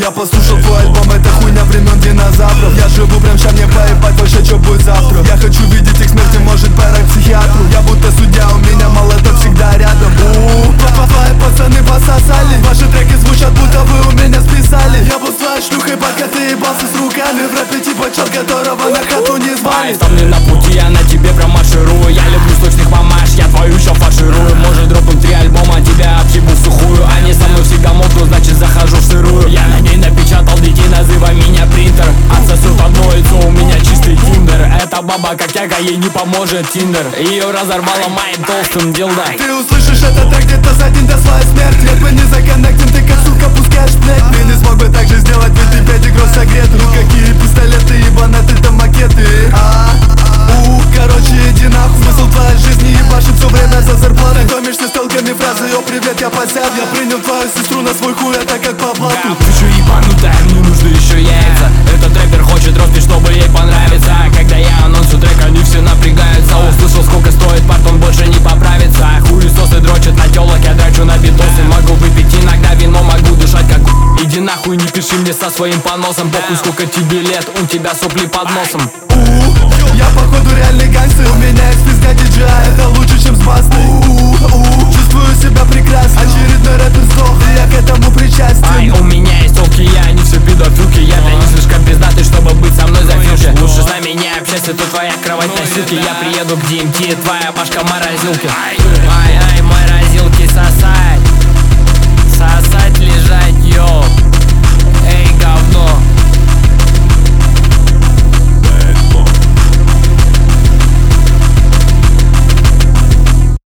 Я послушал твой альбом, это хуйня времен динозавров. Я живу прям ща, мне поебать вообще, что будет завтра. Я хочу видеть их смерти, может пора к психиатру. Я будто судья, у меня молоток всегда рядом. Твои пацаны пососали, ваши треки звучат, будто вы у меня списали. Я был с твоей шлюхой, пока ты ебался с руками. В рэпе типа чел, которого на хату не звали. Там не на пути, я на тебе промарширую. Я люблю сочных мамаш, я твою еще фарширую. Может дропнуть 3 альбома, тебя обчебу сухую. Они со мной всегда мокнут, значит захожу в сырую. Я на ней напечатал детей, называй меня принтер. Отсосет одно яйцо, у меня чистый тиндер. Эта баба как яга, ей не поможет тиндер. Ее разорвало моим толстым дилдой. Ты услышишь это трек где-то за день до своей смерти. Нет, мы не законнектим, ты как сука пускаешь плеть. Ты не смог бы так же сделать, ведь ты 5 игров согрет. Ну какие пистолеты, ебанаты там макеты. Короче, иди нахуй. Смысл твоей жизни ебашит все время за зарплату. Знакомишься с толками фразы: о, привет, я посяд. Я принял твою сестру на свой хуй, это как по блату. Ты чё ебанутая, мне нужны еще яйца. Этот рэпер хочет рофли, чтобы ей понравиться. Когда я анонсу трек, они все напрягаются. Услышал, сколько стоит парт, он больше не поправится. Хуесосы дрочат на телок, я драчу на битосы. Могу выпить иногда вино, могу дышать как иди нахуй, не пиши мне со своим поносом. Похуй, сколько тебе лет, у тебя сопли под носом. Я походу реальный гангстер. У меня есть пизда диджея, это лучше, чем с бастой.